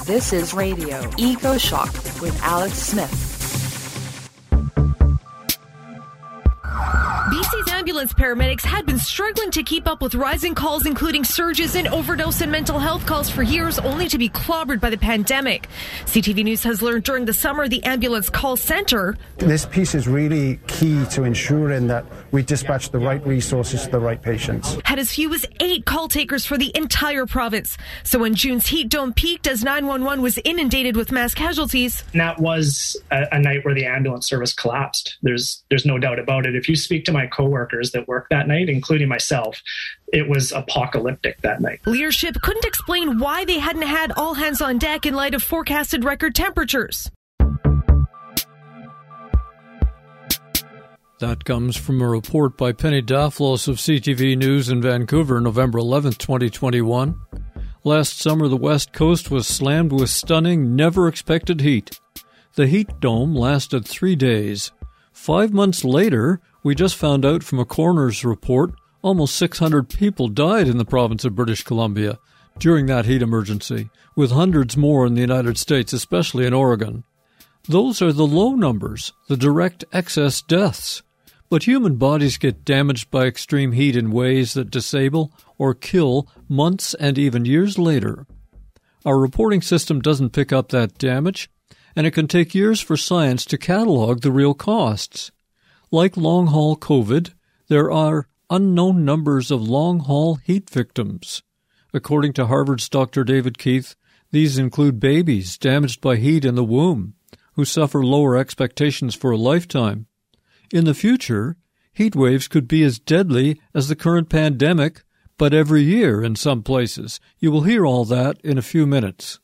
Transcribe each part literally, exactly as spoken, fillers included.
This is Radio Eco Shock with Alex Smith. B C's ambulance paramedics had been struggling to keep up with rising calls, including surges in overdose and mental health calls for years, only to be clobbered by the pandemic. C T V News has learned during the summer the ambulance call center. This piece is really key to ensuring that we dispatch the right resources to the right patients. Had as few as eight call takers for the entire province. So when June's heat dome peaked as nine one one was inundated with mass casualties. And that was a, a night where the ambulance service collapsed. There's there's no doubt about it. If you speak to my coworkers that worked that night, including myself, it was apocalyptic that night. Leadership couldn't explain why they hadn't had all hands on deck in light of forecasted record temperatures. That comes from a report by Penny Daflos of C T V News in Vancouver, November eleventh, twenty twenty-one. Last summer, the West Coast was slammed with stunning, never-expected heat. The heat dome lasted three days. Five months later, we just found out from a coroner's report, almost six hundred people died in the province of British Columbia during that heat emergency, with hundreds more in the United States, especially in Oregon. Those are the low numbers, the direct excess deaths. But human bodies get damaged by extreme heat in ways that disable or kill months and even years later. Our reporting system doesn't pick up that damage, and it can take years for science to catalog the real costs. Like long-haul COVID, there are unknown numbers of long-haul heat victims. According to Harvard's Doctor David Keith, these include babies damaged by heat in the womb, who suffer lower expectations for a lifetime. In the future, heat waves could be as deadly as the current pandemic, but every year in some places. You will hear all that in a few minutes.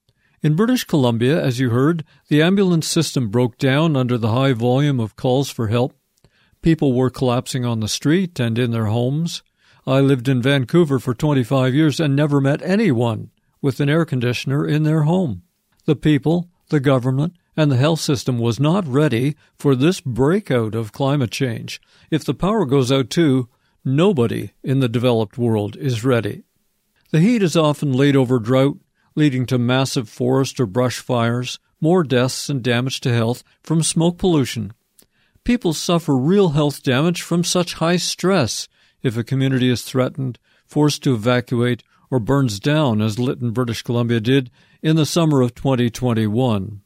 In British Columbia, as you heard, the ambulance system broke down under the high volume of calls for help. People were collapsing on the street and in their homes. I lived in Vancouver for twenty-five years and never met anyone with an air conditioner in their home. The people, the government, and the health system was not ready for this breakout of climate change. If the power goes out too, nobody in the developed world is ready. The heat is often laid over drought, leading to massive forest or brush fires, more deaths and damage to health from smoke pollution. People suffer real health damage from such high stress if a community is threatened, forced to evacuate, or burns down, as Lytton, British Columbia did in the summer of twenty twenty-one.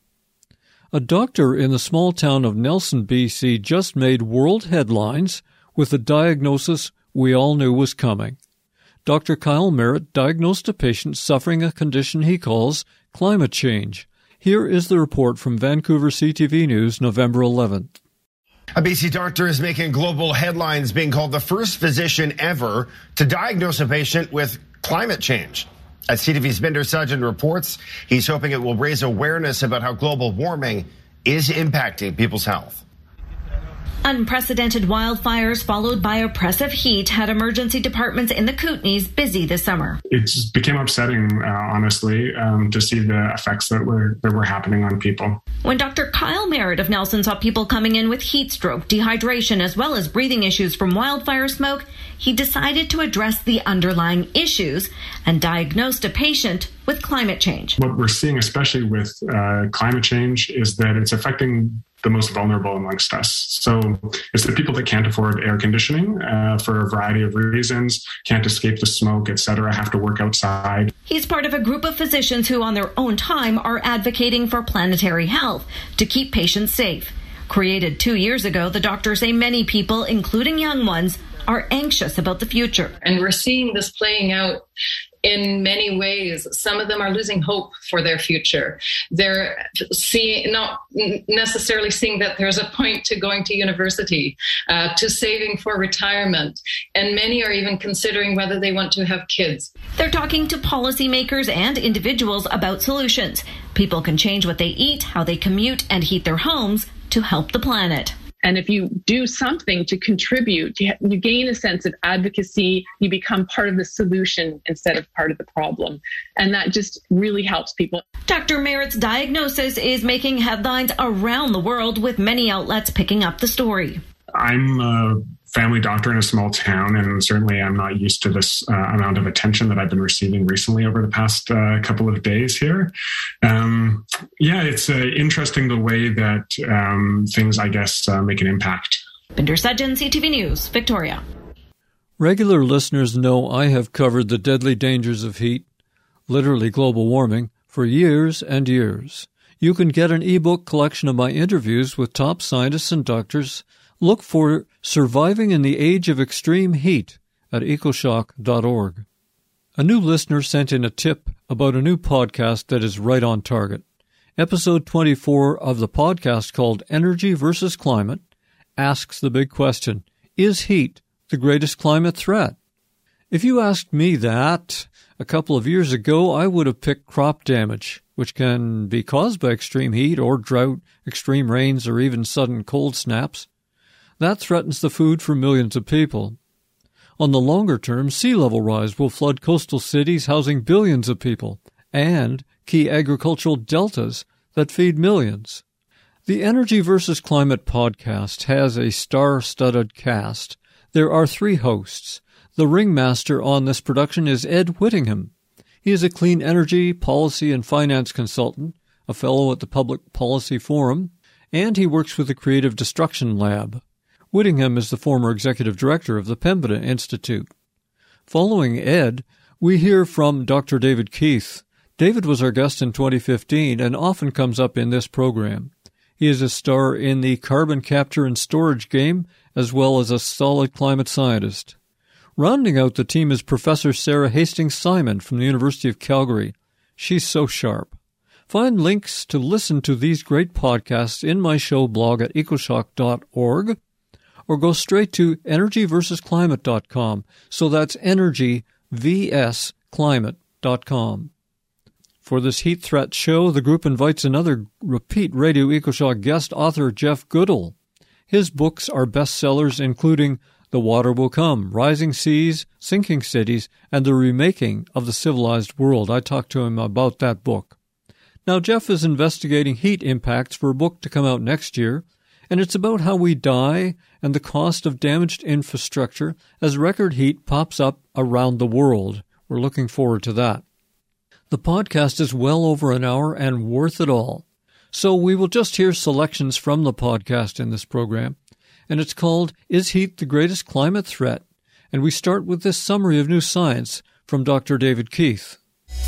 A doctor in the small town of Nelson, B C, just made world headlines with a diagnosis we all knew was coming. Doctor Kyle Merritt diagnosed a patient suffering a condition he calls climate change. Here is the report from Vancouver C T V News, November eleventh. A B C doctor is making global headlines, being called the first physician ever to diagnose a patient with climate change. As C T V's Binder Sargent reports, he's hoping it will raise awareness about how global warming is impacting people's health. Unprecedented wildfires followed by oppressive heat had emergency departments in the Kootenays busy this summer. It just became upsetting, uh, honestly, um, to see the effects that were that were happening on people. When Doctor Kyle Merritt of Nelson saw people coming in with heat stroke, dehydration, as well as breathing issues from wildfire smoke, he decided to address the underlying issues and diagnosed a patient with climate change. What we're seeing, especially with uh, climate change, is that it's affecting the most vulnerable amongst us. So it's the people that can't afford air conditioning uh, for a variety of reasons, can't escape the smoke, et cetera, have to work outside. He's part of a group of physicians who on their own time are advocating for planetary health to keep patients safe. Created two years ago, the doctors say many people, including young ones, are anxious about the future. And we're seeing this playing out in many ways. Some of them are losing hope for their future. They're seeing, not necessarily seeing that there's a point to going to university, uh, to saving for retirement. And many are even considering whether they want to have kids. They're talking to policymakers and individuals about solutions. People can change what they eat, how they commute, and heat their homes to help the planet. And if you do something to contribute, you, you gain a sense of advocacy, you become part of the solution instead of part of the problem. And that just really helps people. Doctor Merritt's diagnosis is making headlines around the world, with many outlets picking up the story. I'm a family doctor in a small town, and certainly I'm not used to this uh, amount of attention that I've been receiving recently over the past uh, couple of days here. Um, yeah, it's uh, interesting the way that um, things, I guess, uh, make an impact. Binder Sudjan, C T V News, Victoria. Regular listeners know I have covered the deadly dangers of heat, literally global warming, for years and years. You can get an ebook collection of my interviews with top scientists and doctors. Look for Surviving in the Age of Extreme Heat at ecoshock dot org. A new listener sent in a tip about a new podcast that is right on target. Episode twenty-four of the podcast, called Energy versus Climate, asks the big question, is heat the greatest climate threat? If you asked me that a couple of years ago, I would have picked crop damage, which can be caused by extreme heat or drought, extreme rains, or even sudden cold snaps. That threatens the food for millions of people. On the longer term, sea level rise will flood coastal cities housing billions of people and key agricultural deltas that feed millions. The Energy versus Climate podcast has a star-studded cast. There are three hosts. The ringmaster on this production is Ed Whittingham. He is a clean energy, policy, and finance consultant, a fellow at the Public Policy Forum, and he works with the Creative Destruction Lab. Whittingham is the former executive director of the Pembina Institute. Following Ed, we hear from Doctor David Keith. David was our guest in twenty fifteen and often comes up in this program. He is a star in the carbon capture and storage game, as well as a solid climate scientist. Rounding out the team is Professor Sarah Hastings-Simon from the University of Calgary. She's so sharp. Find links to listen to these great podcasts in my show blog at ecoshock dot org, or go straight to energy versus climate dot com. So that's energy vs climate dot com. For this heat threat show, the group invites another repeat Radio EcoShock guest, author Jeff Goodall. His books are bestsellers, including The Water Will Come, Rising Seas, Sinking Cities, and the Remaking of the Civilized World. I talked to him about that book. Now, Jeff is investigating heat impacts for a book to come out next year, and it's about how we die and the cost of damaged infrastructure as record heat pops up around the world. We're looking forward to that. The podcast is well over an hour and worth it all. So we will just hear selections from the podcast in this program, and it's called Is Heat the Greatest Climate Threat? And we start with this summary of new science from Doctor David Keith.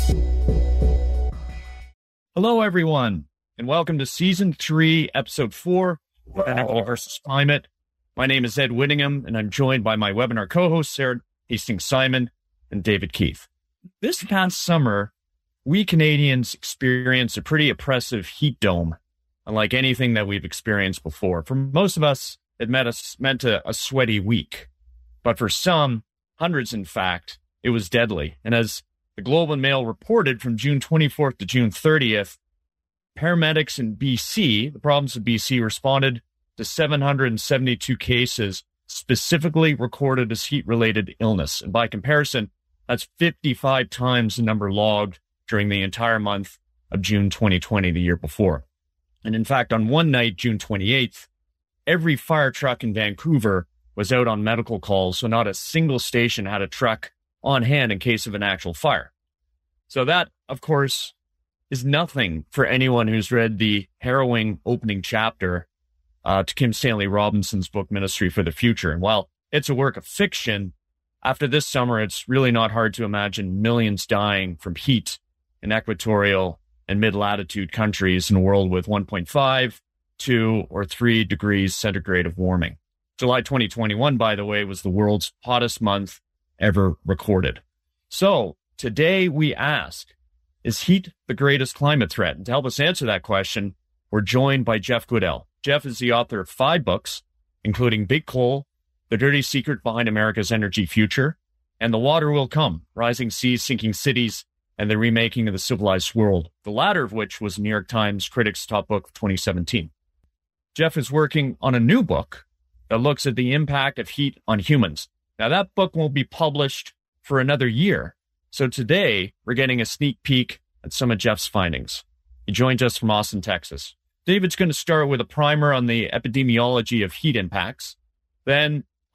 Hello, everyone, and welcome to Season three, Episode four, Energy versus Climate. My name is Ed Whittingham, and I'm joined by my webinar co-hosts, Sarah Hastings-Simon and David Keith. This past summer, we Canadians experienced a pretty oppressive heat dome, unlike anything that we've experienced before. For most of us, it meant a, meant a, a sweaty week. But for some, hundreds in fact, it was deadly. And as the Globe and Mail reported from June twenty-fourth to June thirtieth, paramedics in B C, the province of B C, responded to seven hundred seventy-two cases specifically recorded as heat-related illness. And by comparison, that's fifty-five times the number logged during the entire month of June twenty twenty, the year before. And in fact, on one night, June twenty-eighth, every fire truck in Vancouver was out on medical calls, so not a single station had a truck on hand in case of an actual fire. So that, of course, is nothing for anyone who's read the harrowing opening chapter uh, to Kim Stanley Robinson's book, Ministry for the Future. And while it's a work of fiction, after this summer, it's really not hard to imagine millions dying from heat in equatorial and mid-latitude countries in a world with one point five, two, or three degrees centigrade of warming. July twenty twenty-one, by the way, was the world's hottest month ever recorded. So today we ask, is heat the greatest climate threat? And to help us answer that question, we're joined by Jeff Goodall. Jeff is the author of five books, including Big Coal, The Dirty Secret Behind America's Energy Future, and The Water Will Come, Rising Seas, Sinking Cities, and the Remaking of the Civilized World, the latter of which was New York Times Critics' Top Book of twenty seventeen. Jeff is working on a new book that looks at the impact of heat on humans. Now, that book won't be published for another year, so today we're getting a sneak peek at some of Jeff's findings. He joins us from Austin, Texas. David's going to start with a primer on the epidemiology of heat impacts. Then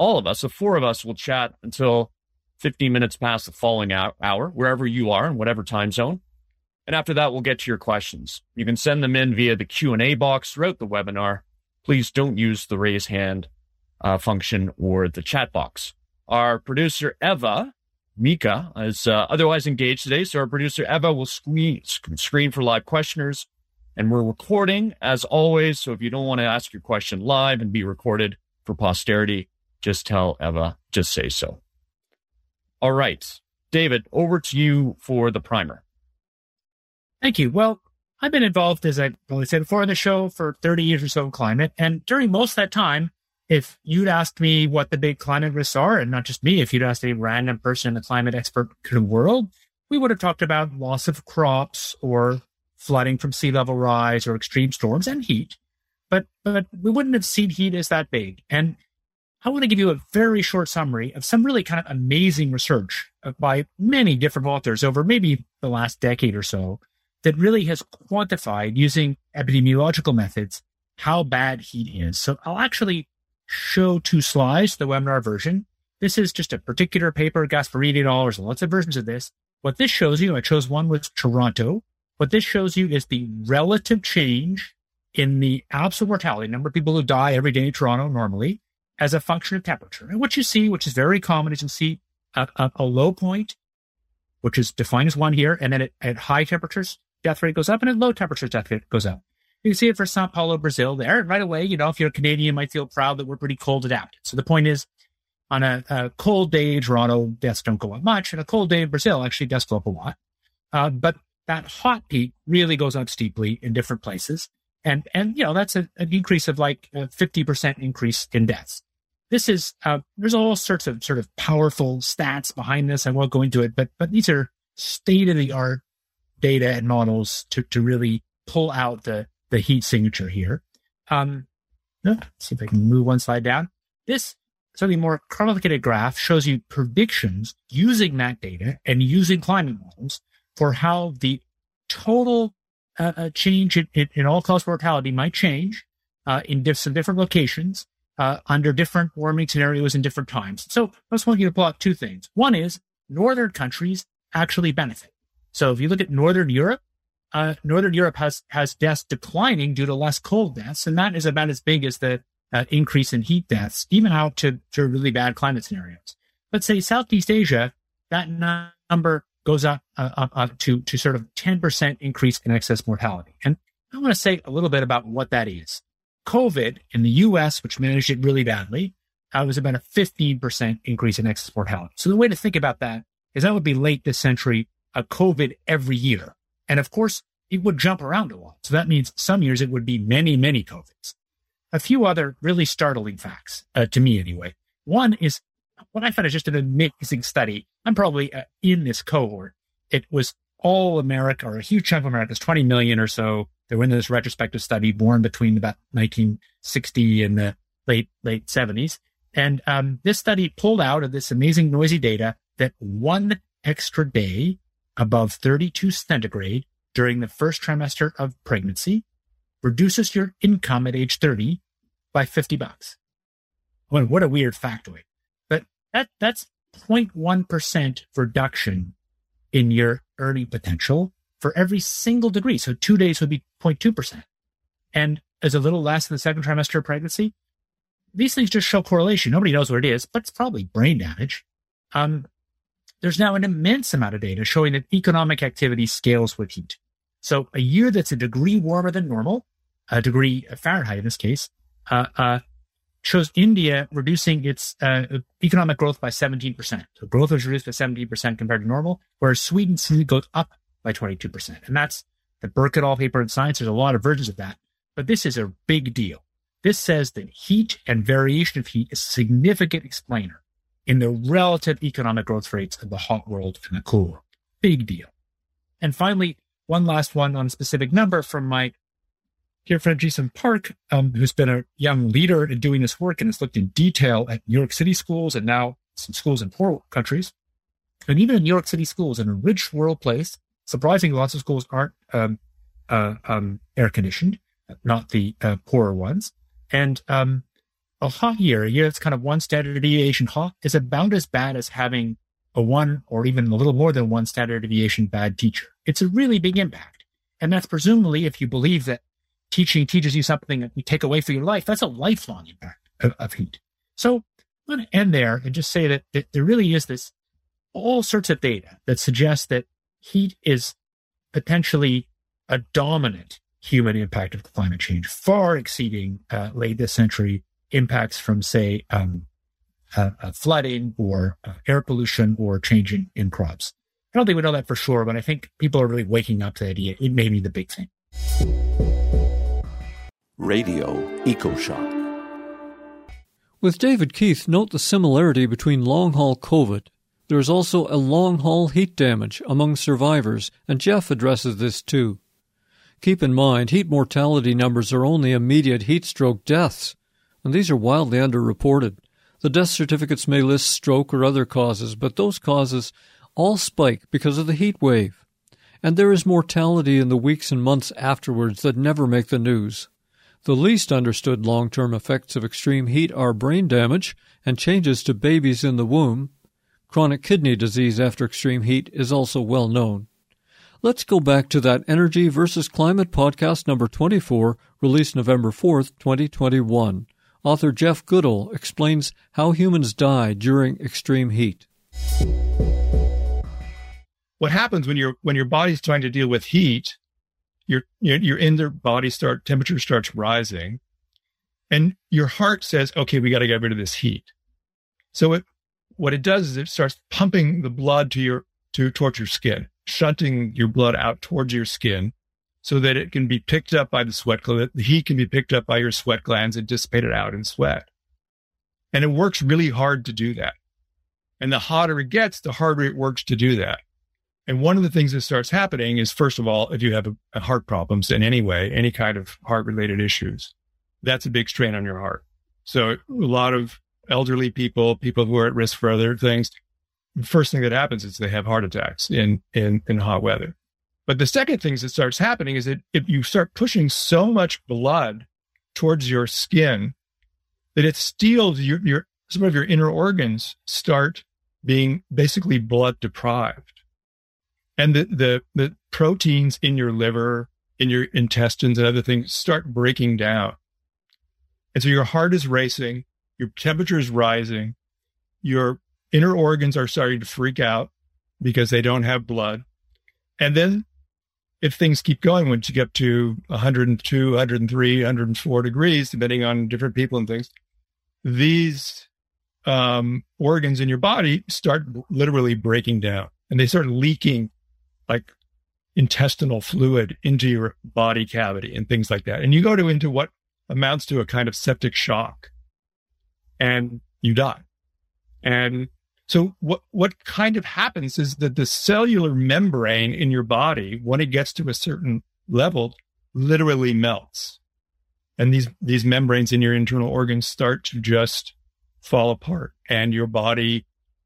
all of us, the four of us, will chat until fifteen minutes past the following hour, wherever you are in whatever time zone. And after that, we'll get to your questions. You can send them in via the Q and A box throughout the webinar. Please don't use the raise hand uh, function or the chat box. Our producer, Eva Mika, is uh, otherwise engaged today. So our producer, Eva, will screen, screen for live questioners. And we're recording, as always. So if you don't want to ask your question live and be recorded for posterity, just tell Eva, just say so. All right. David, over to you for the primer. Thank you. Well, I've been involved, as I probably said before, in the show for thirty years or so in climate. And during most of that time, if you'd asked me what the big climate risks are, and not just me, if you'd asked a random person in the climate expert world, we would have talked about loss of crops or flooding from sea level rise or extreme storms and heat. But, but we wouldn't have seen heat as that big. And I want to give you a very short summary of some really kind of amazing research by many different authors over maybe the last decade or so that really has quantified using epidemiological methods how bad heat is. So I'll actually show two slides, the webinar version. This is just a particular paper, Gasparini et al. There's lots of versions of this. What this shows you, I chose one with Toronto. What this shows you is the relative change in the absolute mortality, number of people who die every day in Toronto normally, as a function of temperature. And what you see, which is very common, is you see a, a, a low point, which is defined as one here, and then at, at high temperatures, death rate goes up, and at low temperatures, death rate goes up. You can see it for Sao Paulo, Brazil there. And right away, you know, if you're a Canadian, you might feel proud that we're pretty cold adapted. So the point is, on a, a cold day in Toronto, deaths don't go up much. And a cold day in Brazil, actually, deaths go up a lot. Uh, but that hot peak really goes up steeply in different places. And, and you know, that's a, an increase of like a fifty percent increase in deaths. This is, uh, there's all sorts of sort of powerful stats behind this. I won't go into it, but, but these are state-of-the-art data and models to, to really pull out the, the heat signature here. Um, let's see if I can move one slide down. This slightly more complicated graph shows you predictions using that data and using climate models for how the total uh, uh, change in, in, in all-cause mortality might change uh, in diff- some different locations uh, under different warming scenarios in different times. So I just want you to pull out two things. One is northern countries actually benefit. So if you look at Northern Europe, uh, Northern Europe has, has deaths declining due to less cold deaths. And that is about as big as the uh, increase in heat deaths, even out to, to really bad climate scenarios. Let's say Southeast Asia, that number goes up, uh, up, up to, to sort of ten percent increase in excess mortality. And I want to say a little bit about what that is. COVID in the U S, which managed it really badly, uh, was about a fifteen percent increase in excess mortality. So the way to think about that is that would be late this century, a COVID every year. And of course, it would jump around a lot. So that means some years it would be many, many COVIDs. A few other really startling facts, uh, to me anyway. One is what I found is just an amazing study. I'm probably uh, in this cohort. It was all America, or a huge chunk of America, twenty million or so. They were in this retrospective study born between about nineteen sixty and the late, late seventies. And um, this study pulled out of this amazing noisy data that one extra day above thirty-two centigrade during the first trimester of pregnancy reduces your income at age thirty by fifty bucks. Well, what a weird factoid. But that that's zero point one percent reduction in your earning potential for every single degree. So two days would be zero point two percent. And as a little less in the second trimester of pregnancy. These things just show correlation. Nobody knows what it is, but it's probably brain damage. Um, There's now an immense amount of data showing that economic activity scales with heat. So a year that's a degree warmer than normal, a degree Fahrenheit in this case, uh, uh, shows India reducing its uh, economic growth by seventeen percent. So growth was reduced by seventeen percent compared to normal, whereas Sweden goes up by twenty-two percent. And that's the Burke et al. Paper in Science. There's a lot of versions of that, but this is a big deal. This says that heat and variation of heat is a significant explainer in the relative economic growth rates of the hot world and the cool world. Big deal. And finally, one last one on a specific number from my dear friend Jason Park, um, who's been a young leader in doing this work and has looked in detail at New York City schools and now some schools in poor countries. And even in New York City schools, in a rich rural place, surprisingly, lots of schools aren't um, uh, um, air conditioned, not the uh, poorer ones. And um, a hot year, a year that's kind of one standard deviation hot, is about as bad as having a one or even a little more than one standard deviation bad teacher. It's a really big impact. And that's presumably, if you believe that teaching teaches you something that you take away for your life, that's a lifelong impact of, of heat. So I'm going to end there and just say that, that there really is this all sorts of data that suggests that heat is potentially a dominant human impact of climate change, far exceeding uh, late this century impacts from, say, um, uh, uh, flooding or uh, air pollution or changing in crops. I don't think we know that for sure, but I think people are really waking up to the idea it may be the big thing. Radio EcoShock. With David Keith, note the similarity between long-haul COVID. There is also a long-haul heat damage among survivors, and Jeff addresses this too. Keep in mind, heat mortality numbers are only immediate heat stroke deaths, and these are wildly underreported. The death certificates may list stroke or other causes, but those causes all spike because of the heat wave. And there is mortality in the weeks and months afterwards that never make the news. The least understood long-term effects of extreme heat are brain damage and changes to babies in the womb. Chronic kidney disease after extreme heat is also well known. Let's go back to that Energy versus Climate podcast number twenty-four, released November fourth, twenty twenty-one. Author Jeff Goodall explains how humans die during extreme heat. What happens when your when your body's trying to deal with heat, your your, your inner body start temperature starts rising, and your heart says, "Okay, we got to get rid of this heat." So it what it does is it starts pumping the blood to your to towards your skin, shunting your blood out towards your skin, so that it can be picked up by the sweat gland. The heat can be picked up by your sweat glands and dissipated out in sweat. And it works really hard to do that. And the hotter it gets, the harder it works to do that. And one of the things that starts happening is, first of all, if you have a, a heart problems in any way, any kind of heart-related issues, that's a big strain on your heart. So a lot of elderly people, people who are at risk for other things, the first thing that happens is they have heart attacks in, in, in hot weather. But the second thing that starts happening is that if you start pushing so much blood towards your skin that it steals your, your some of your inner organs start being basically blood deprived. And the, the, the proteins in your liver, in your intestines and other things start breaking down. And so your heart is racing, your temperature is rising, your inner organs are starting to freak out because they don't have blood. And then if things keep going, once you get to one hundred two, one hundred three, one hundred four degrees, depending on different people and things, these um, organs in your body start literally breaking down, and they start leaking like intestinal fluid into your body cavity and things like that. And you go to into what amounts to a kind of septic shock, and you die. And so what, what kind of happens is that the cellular membrane in your body, when it gets to a certain level, literally melts. And these, these membranes in your internal organs start to just fall apart, and your body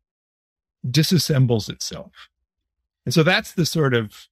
disassembles itself. And so that's the sort of,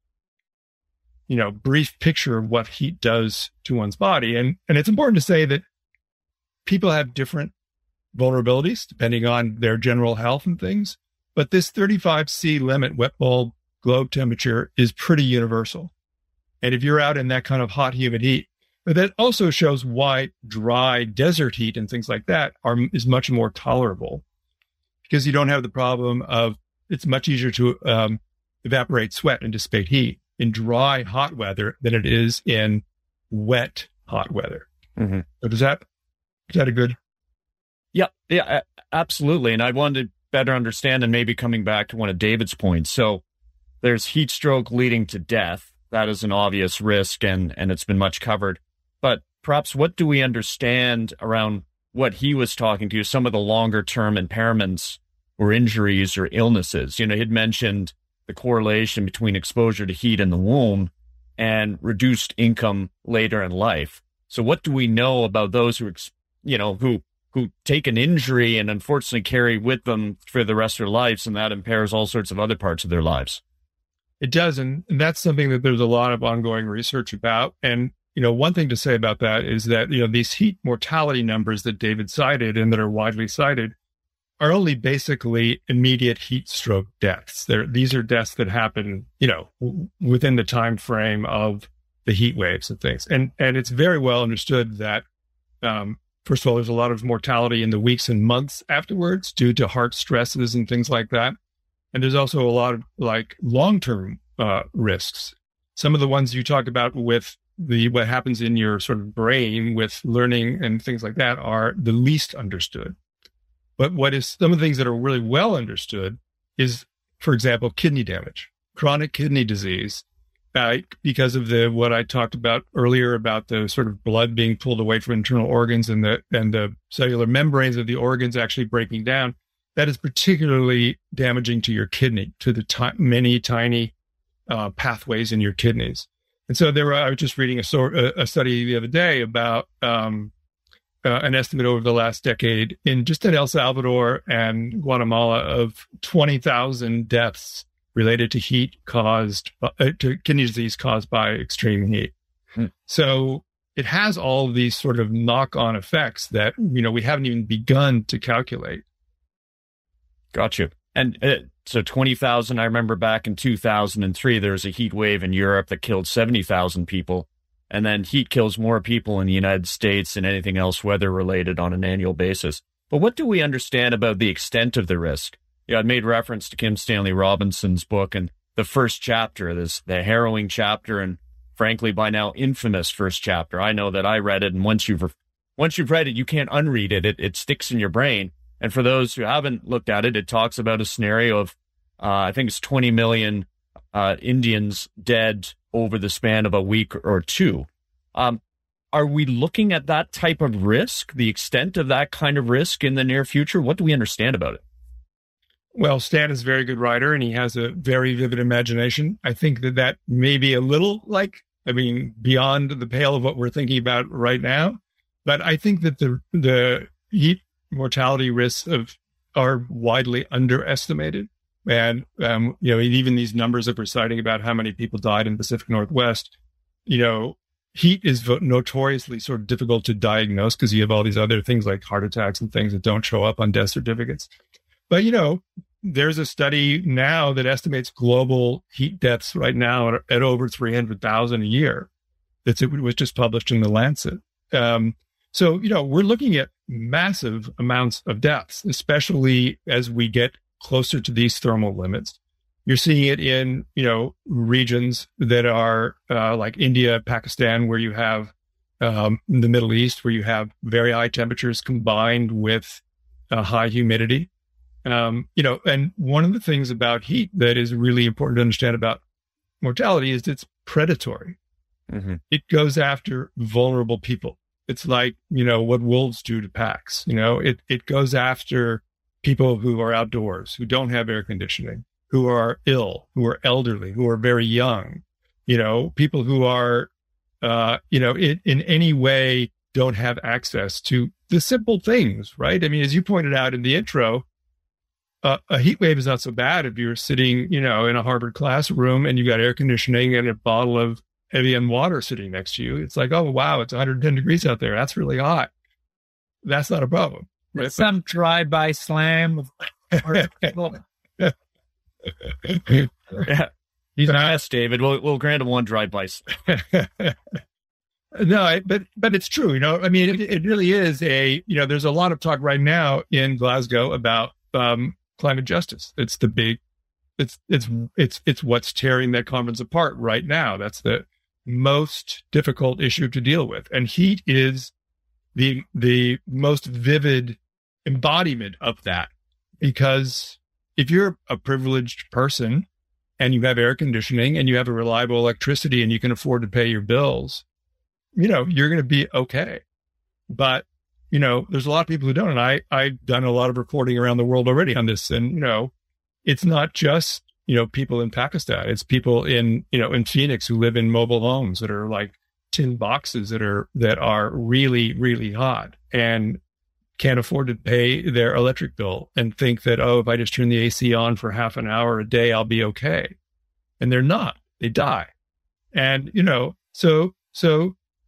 you know, brief picture of what heat does to one's body. And, and it's important to say that people have different vulnerabilities depending on their general health and things. But this thirty-five C limit wet bulb globe temperature is pretty universal. And if you're out in that kind of hot, humid heat, but that also shows why dry desert heat and things like that are is much more tolerable, because you don't have the problem of it's much easier to um, evaporate sweat and dissipate heat in dry, hot weather than it is in wet, hot weather. Mm-hmm. So does that, is that a good? Yeah, yeah, absolutely. And I wanted to better understand, and maybe coming back to one of David's points. So there's heat stroke leading to death. That is an obvious risk, and, and it's been much covered. But perhaps what do we understand around what he was talking to, some of the longer term impairments or injuries or illnesses? You know, he'd mentioned the correlation between exposure to heat in the womb and reduced income later in life. So what do we know about those who, you know, who, who take an injury and unfortunately carry with them for the rest of their lives, and that impairs all sorts of other parts of their lives? It does. And, and that's something that there's a lot of ongoing research about. And you know, one thing to say about that is that, you know, these heat mortality numbers that David cited and that are widely cited are only basically immediate heat stroke deaths. They're, these are deaths that happen, you know, w- within the time frame of the heat waves and things. And and it's very well understood that, um, first of all, there's a lot of mortality in the weeks and months afterwards due to heart stresses and things like that. And there's also a lot of like long-term uh, risks. Some of the ones you talk about with the what happens in your sort of brain with learning and things like that are the least understood. But what is some of the things that are really well understood is, for example, kidney damage, chronic kidney disease, uh, because of the what I talked about earlier about the sort of blood being pulled away from internal organs and the and the cellular membranes of the organs actually breaking down. That is particularly damaging to your kidney, to the t- many tiny uh, pathways in your kidneys. And so there were, I was just reading a, sort, a, a study the other day about um, uh, an estimate over the last decade in just in El Salvador and Guatemala of twenty thousand deaths related to heat caused, uh, to kidney disease caused by extreme heat. Hmm. So it has all of these sort of knock-on effects that, you know, we haven't even begun to calculate. Gotcha. And uh, so twenty thousand, I remember back in two thousand three, there was a heat wave in Europe that killed seventy thousand people. And then heat kills more people in the United States than anything else weather-related on an annual basis. But what do we understand about the extent of the risk? Yeah, I made reference to Kim Stanley Robinson's book and the first chapter, this the harrowing chapter, and frankly, by now, infamous first chapter. I know that I read it, and once you've once you've read it, you can't unread it. It, it sticks in your brain. And for those who haven't looked at it, it talks about a scenario of, uh, I think it's twenty million uh, Indians dead over the span of a week or two. Um, are we looking at that type of risk, the extent of that kind of risk in the near future? What do we understand about it? Well, Stan is a very good writer, and he has a very vivid imagination. I think that that may be a little like, I mean, beyond the pale of what we're thinking about right now. But I think that the the heat mortality risks of are widely underestimated. And, um, you know, even these numbers that we're citing about how many people died in the Pacific Northwest, you know, heat is notoriously sort of difficult to diagnose because you have all these other things like heart attacks and things that don't show up on death certificates. But, you know, there's a study now that estimates global heat deaths right now at, at over three hundred thousand a year. That's, it was just published in The Lancet. Um, so, you know, we're looking at massive amounts of deaths, especially as we get closer to these thermal limits. You're seeing it in, you know, regions that are uh, like India, Pakistan, where you have um, in the Middle East, where you have very high temperatures combined with uh, high humidity. Um, you know, and one of the things about heat that is really important to understand about mortality is it's predatory. Mm-hmm. It goes after vulnerable people. It's like, you know, what wolves do to packs. You know, it, it goes after people who are outdoors, who don't have air conditioning, who are ill, who are elderly, who are very young, you know, people who are, uh, you know, in, in any way don't have access to the simple things, right? I mean, as you pointed out in the intro, uh, a heat wave is not so bad if you're sitting, you know, in a Harvard classroom and you got air conditioning and a bottle of Evian water sitting next to you. It's like, oh, wow, it's one hundred ten degrees out there. That's really hot. That's not a problem. Right? Some drive-by slam. Of yeah. He's an ass, David. We'll, we'll grant him one drive-by. No, I, but but it's true. You know, I mean, it, it really is a, you know, there's a lot of talk right now in Glasgow about um, climate justice. It's the big, it's it's it's it's what's tearing that conference apart right now. That's the most difficult issue to deal with, and heat is the the most vivid embodiment of that. Because if you're a privileged person and you have air conditioning and you have a reliable electricity and you can afford to pay your bills, you know, you're going to be okay. But, you know, there's a lot of people who don't. And I, I've done a lot of reporting around the world already on this. And, you know, it's not just, you know, people in Pakistan. It's people in, you know, in Phoenix who live in mobile homes that are like tin boxes that are, that are really, really hot and can't afford to pay their electric bill and think that, oh, if I just turn the A C on for half an hour a day, I'll be okay. And they're not. They die. And, you know, so, so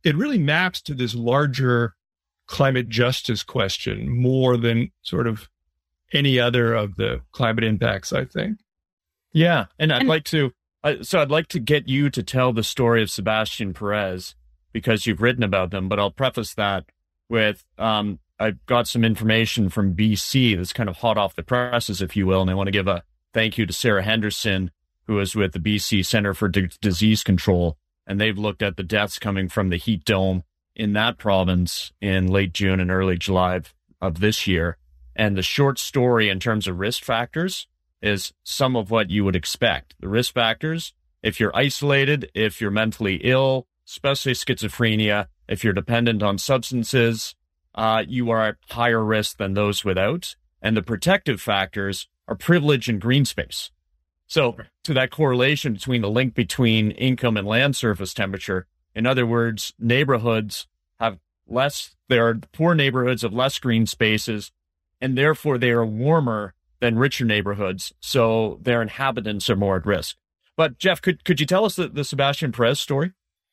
it really maps to this larger climate justice question more than sort of any other of the climate impacts, I think. Yeah, and I'd like to, uh, so I'd like to get you to tell the story of Sebastian Perez because you've written about them, but I'll preface that with, um, I've got some information from B C that's kind of hot off the presses, if you will, and I want to give a thank you to Sarah Henderson, who is with the B C Center for D- Disease Control, and they've looked at the deaths coming from the heat dome in that province in late June and early July of, of this year. And the short story in terms of risk factors is some of what you would expect. The risk factors, if you're isolated, if you're mentally ill, especially schizophrenia, if you're dependent on substances, uh, you are at higher risk than those without. And the protective factors are privilege and green space. So to that correlation between the link between income and land surface temperature, in other words, neighborhoods have less, there are poor neighborhoods of less green spaces, and therefore they are warmer than richer neighborhoods. So their inhabitants are more at risk. But Jeff, could, could you tell us the, the Sebastian Perez story?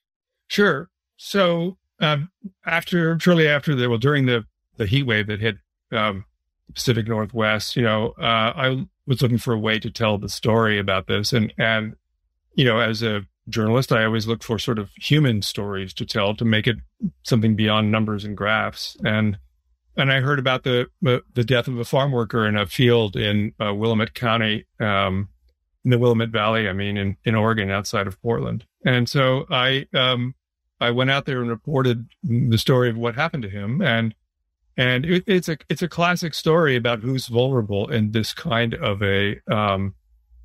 Sure. So um, after, shortly after the, well, during the, the heat wave that hit um, Pacific Northwest, you know, uh, I was looking for a way to tell the story about this. And, and, you know, as a journalist, I always look for sort of human stories to tell to make it something beyond numbers and graphs. And, and I heard about the, the death of a farm worker in a field in uh, Willamette County, um, in the Willamette Valley, I mean, in, in Oregon, outside of Portland. And so I, um, I went out there and reported the story of what happened to him. And, and it, it's a, it's a classic story about who's vulnerable in this kind of a, um,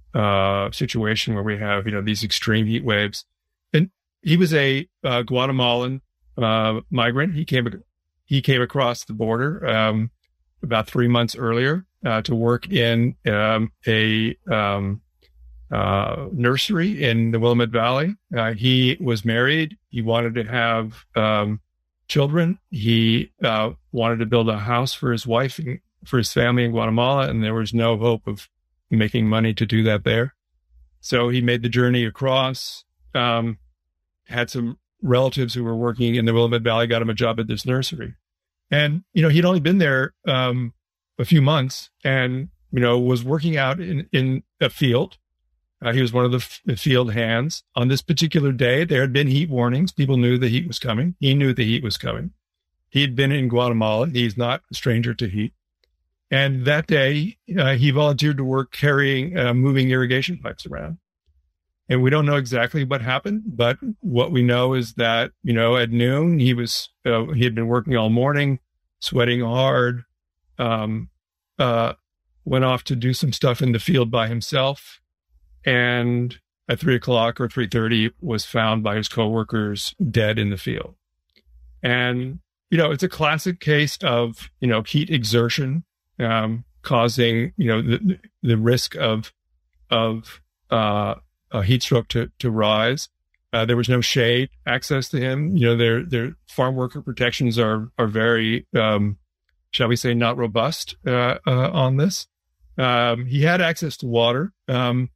uh, situation where we have, you know, these extreme heat waves. And he was a, uh, Guatemalan, uh, migrant. He came, he came across the border, um, about three months earlier, uh, to work in, um, a, um, uh, nursery in the Willamette Valley. Uh, he was married. He wanted to have, um, children. He, uh, wanted to build a house for his wife and for his family in Guatemala. And there was no hope of making money to do that there. So he made the journey across, um, had some relatives who were working in the Willamette Valley, got him a job at this nursery. And, you know, he'd only been there, um, a few months and, you know, was working out in, in a field. Uh, he was one of the, f- the field hands. On this particular day, there had been heat warnings. People knew the heat was coming. He knew the heat was coming. He had been in Guatemala. He's not a stranger to heat. And that day, uh, he volunteered to work carrying, uh, moving irrigation pipes around. And we don't know exactly what happened, but what we know is that, you know, at noon, he was, uh, he had been working all morning, sweating hard, um, uh, went off to do some stuff in the field by himself. And at three o'clock or three thirty was found by his coworkers dead in the field. And, you know, it's a classic case of, you know, heat exertion, um, causing, you know, the, the risk of, of, uh, a heat stroke to, to rise. Uh, there was no shade access to him. You know, their, their farm worker protections are, are very, um, shall we say, not robust, uh, uh, on this. Um, he had access to water. Um,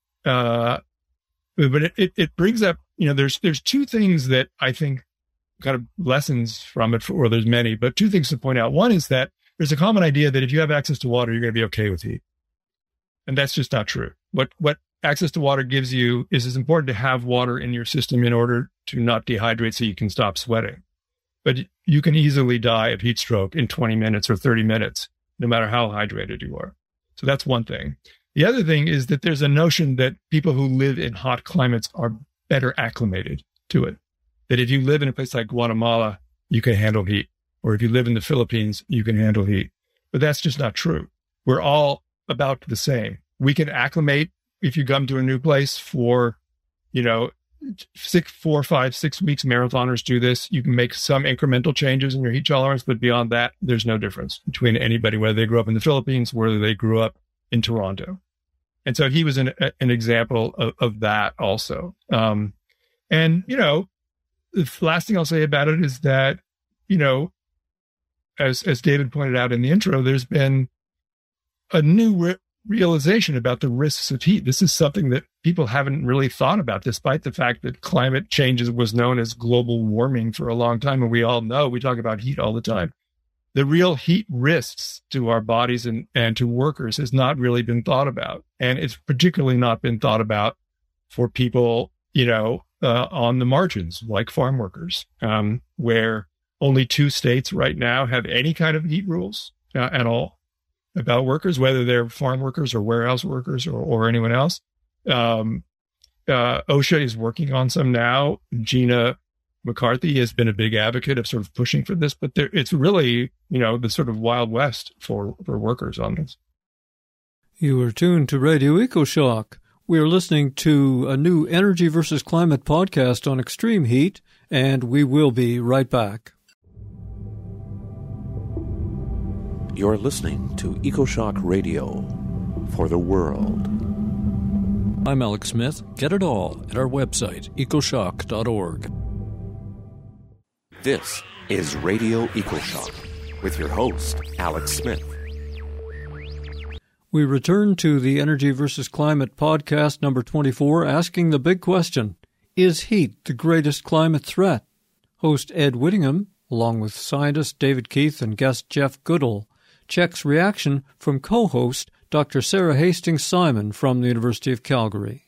uh, but it, it, it brings up, you know, there's, there's two things that I think kind of lessons from it, or there's many, but two things to point out. One is that there's a common idea that if you have access to water, you're going to be okay with heat. And that's just not true. What, what access to water gives you is it's important to have water in your system in order to not dehydrate so you can stop sweating. But you can easily die of heat stroke in twenty minutes or thirty minutes, no matter how hydrated you are. So that's one thing. The other thing is that there's a notion that people who live in hot climates are better acclimated to it. That if you live in a place like Guatemala, you can handle heat. Or if you live in the Philippines, you can handle heat. But that's just not true. We're all about the same. We can acclimate if you come to a new place for, you know, six, four, five, six weeks. Marathoners do this. You can make some incremental changes in your heat tolerance, but beyond that, there's no difference between anybody, whether they grew up in the Philippines, whether they grew up in Toronto. And so he was an, an example of, of that also. Um, and, you know, the last thing I'll say about it is that, you know, as, as David pointed out in the intro, there's been a new re- realization about the risks of heat. This is something that people haven't really thought about, despite the fact that climate change was known as global warming for a long time. And we all know, we talk about heat all the time. The real heat risks to our bodies and, and to workers has not really been thought about. And it's particularly not been thought about for people, you know, uh, on the margins, like farm workers, um, where only two states right now have any kind of heat rules uh, at all about workers, whether they're farm workers or warehouse workers or, or anyone else. Um, uh, OSHA is working on some now. Gina McCarthy has been a big advocate of sort of pushing for this, but there, it's really, you know, the sort of Wild West for, for workers on this. You are tuned to Radio EcoShock. We are listening to a new Energy versus Climate podcast on extreme heat, and we will be right back. You're listening to EcoShock Radio for the world. I'm Alex Smith. Get it all at our website, ecoshock dot org. This is Radio EcoShock with your host, Alex Smith. We return to the Energy versus Climate podcast number twenty-four, asking the big question, is heat the greatest climate threat? Host Ed Whittingham, along with scientist David Keith and guest Jeff Goodall, checks reaction from co-host Doctor Sarah Hastings-Simon from the University of Calgary.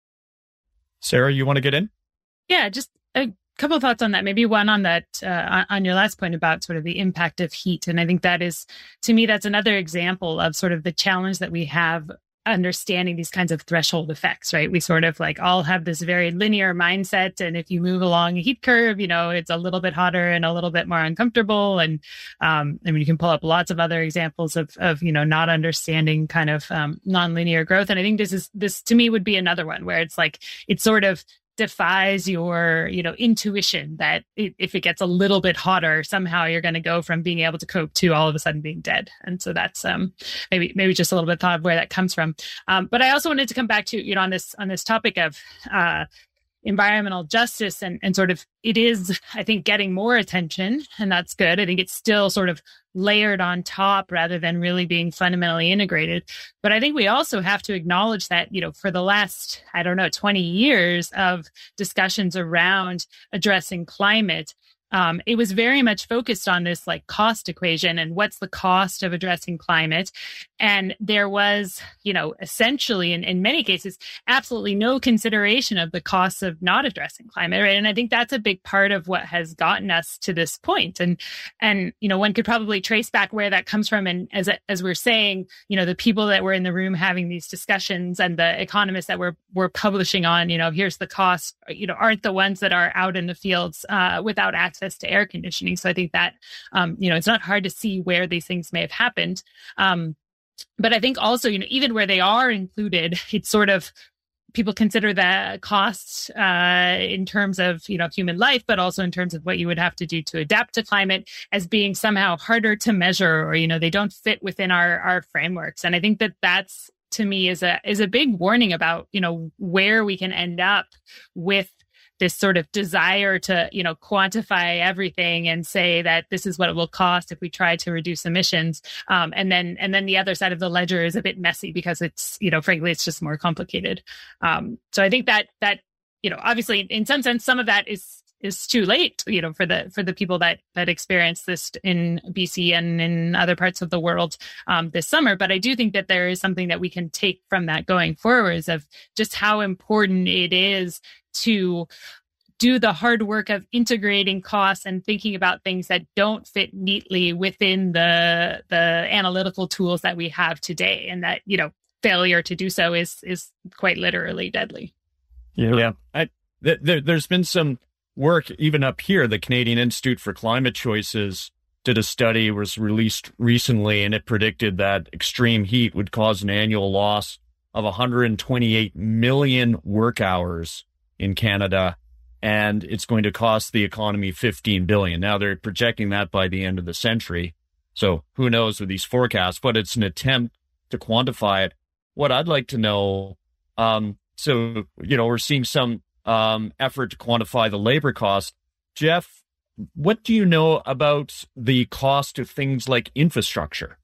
Sarah, you want to get in? Yeah, just a couple of thoughts on that. Maybe one on that, uh, on your last point about sort of the impact of heat. And I think that is, to me, that's another example of sort of the challenge that we have understanding these kinds of threshold effects, right? We sort of like all have this very linear mindset. And if you move along a heat curve, you know, it's a little bit hotter and a little bit more uncomfortable. And um, I mean, you can pull up lots of other examples of, of, you know, not understanding kind of um, nonlinear growth. And I think this is, this to me would be another one where it's like, it's sort of defies your, you know, intuition that it, if it gets a little bit hotter, somehow you're going to go from being able to cope to all of a sudden being dead. And so that's um, maybe maybe just a little bit thought of where that comes from. Um, but I also wanted to come back to, you know, on this on this topic of uh, environmental justice and, and sort of it is, I think, getting more attention, and that's good. I think it's still sort of layered on top rather than really being fundamentally integrated. But I think we also have to acknowledge that, you know, for the last, I don't know, twenty years of discussions around addressing climate, Um, it was very much focused on this like cost equation and what's the cost of addressing climate. And there was, you know, essentially in, in many cases, absolutely no consideration of the costs of not addressing climate. Right. And I think that's a big part of what has gotten us to this point. And, and, you know, one could probably trace back where that comes from. And as, as we're saying, you know, the people that were in the room having these discussions and the economists that were, were publishing on, you know, here's the cost, you know, aren't the ones that are out in the fields uh, without access to air conditioning. So I think that, um, you know, it's not hard to see where these things may have happened. Um, but I think also, you know, even where they are included, it's sort of, people consider the costs uh, in terms of, you know, human life, but also in terms of what you would have to do to adapt to climate as being somehow harder to measure, or, you know, they don't fit within our, our frameworks. And I think that that's, to me, is a, is a big warning about, you know, where we can end up with this sort of desire to, you know, quantify everything and say that this is what it will cost if we try to reduce emissions. Um, and then, and then the other side of the ledger is a bit messy because it's, you know, frankly, it's just more complicated. Um, so I think that, that, you know, obviously in some sense, some of that is, is too late, you know, for the, for the people that, that experienced this in B C and in other parts of the world um, this summer. But I do think that there is something that we can take from that going forwards of just how important it is to do the hard work of integrating costs and thinking about things that don't fit neatly within the the analytical tools that we have today, and that, you know, failure to do so is is quite literally deadly. Yeah, yeah. I, th- there, there's been some work even up here. The Canadian Institute for Climate Choices did a study, was released recently, and it predicted that extreme heat would cause an annual loss of one hundred twenty-eight million work hours in Canada, and it's going to cost the economy fifteen billion dollars. Now they're projecting that by the end of the century. So who knows with these forecasts, but it's an attempt to quantify it. What I'd like to know, um, so, you know, we're seeing some um, effort to quantify the labor cost. Jeff, what do you know about the cost of things like infrastructure?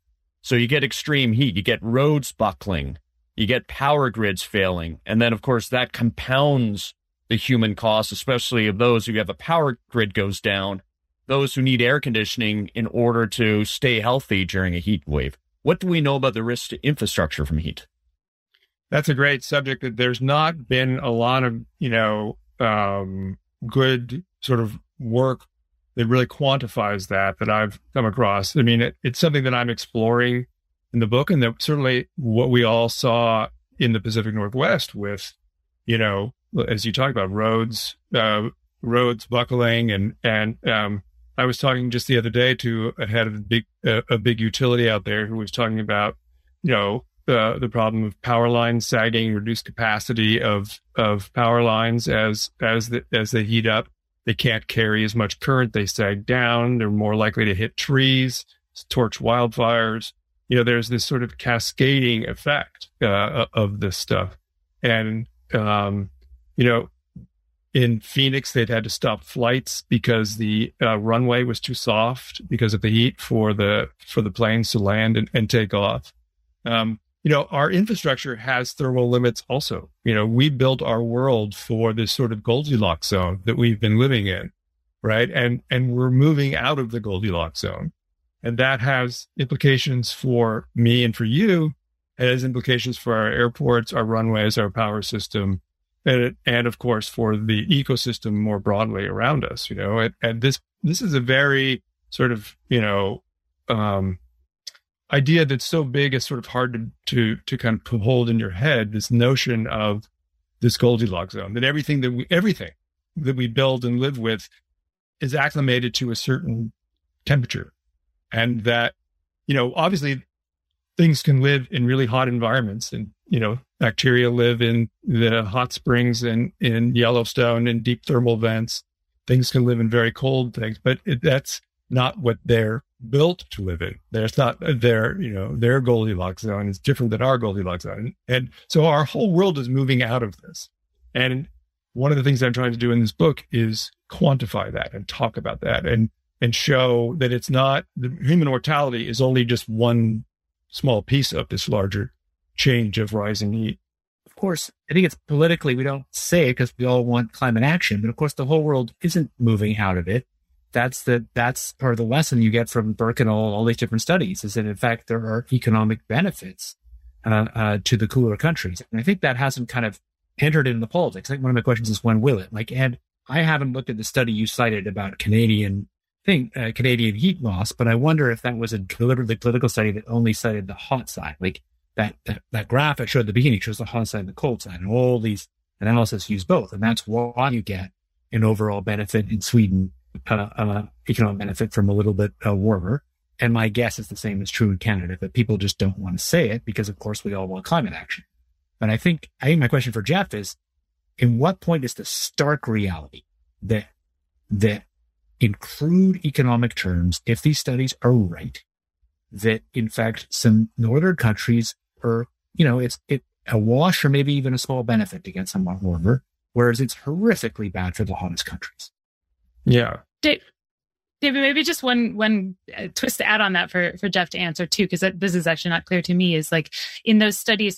So you get extreme heat, you get roads buckling, you get power grids failing. And then, of course, that compounds the human costs, especially of those who have a power grid goes down, those who need air conditioning in order to stay healthy during a heat wave. What do we know about the risks to infrastructure from heat? That's a great subject. That there's not been a lot of, you know, um, good sort of work that really quantifies that, that I've come across. I mean, it, it's something that I'm exploring in the book, and that certainly what we all saw in the Pacific Northwest with, you know, as you talk about roads, uh, roads buckling, and, and, um, I was talking just the other day to a head of a big, uh, a big utility out there who was talking about, you know, uh, the problem of power lines sagging, reduced capacity of, of power lines as, as the, as they heat up. They can't carry as much current. They sag down. They're more likely to hit trees, torch wildfires. You know, there's this sort of cascading effect, uh, of this stuff. And, um, you know, in Phoenix, they'd had to stop flights because the uh, runway was too soft because of the heat for the for the planes to land and, and take off. Um, you know, our infrastructure has thermal limits also. You know, we built our world for this sort of Goldilocks zone that we've been living in, right? And and we're moving out of the Goldilocks zone. And that has implications for me and for you. It has implications for our airports, our runways, our power system, and, and of course, for the ecosystem more broadly around us, you know, and, and this, this is a very sort of, you know, um, idea that's so big, it's sort of hard to, to, to kind of hold in your head, this notion of this Goldilocks zone, that everything that we, everything that we build and live with is acclimated to a certain temperature. And that, you know, obviously things can live in really hot environments, and, you know, bacteria live in the hot springs and in Yellowstone and deep thermal vents. Things can live in very cold things, but it, that's not what they're built to live in. There's not their, you know, their Goldilocks zone is different than our Goldilocks zone. And so our whole world is moving out of this. And one of the things I'm trying to do in this book is quantify that and talk about that and, and show that it's not, the human mortality is only just one small piece of this larger change of rising heat. Of course, I think it's politically, we don't say it because we all want climate action, but of course the whole world isn't moving out of it. That's the, that's part of the lesson you get from Burke and all, all these different studies, is that in fact there are economic benefits uh, uh, to the cooler countries. And I think that hasn't kind of entered into politics. I think one of my questions is, when will it? Like, and I haven't looked at the study you cited about Canadian thing, uh, Canadian heat loss, but I wonder if that was a deliberately political study that only cited the hot side. Like that, that, that graph I showed at the beginning shows the hot side and the cold side, and all these analysis use both. And that's why you get an overall benefit in Sweden, uh, uh, economic benefit from a little bit uh, warmer. And my guess is the same is true in Canada, but people just don't want to say it because, of course, we all want climate action. But I think, I think my question for Jeff is, in what point is the stark reality that, that in crude economic terms, if these studies are right, that in fact some northern countries are, you know, it's it a wash or maybe even a small benefit to get somewhat warmer, whereas it's horrifically bad for the hottest countries. Yeah. Dave, David, maybe just one one uh, twist to add on that for, for Jeff to answer too, because this is actually not clear to me, is like in those studies,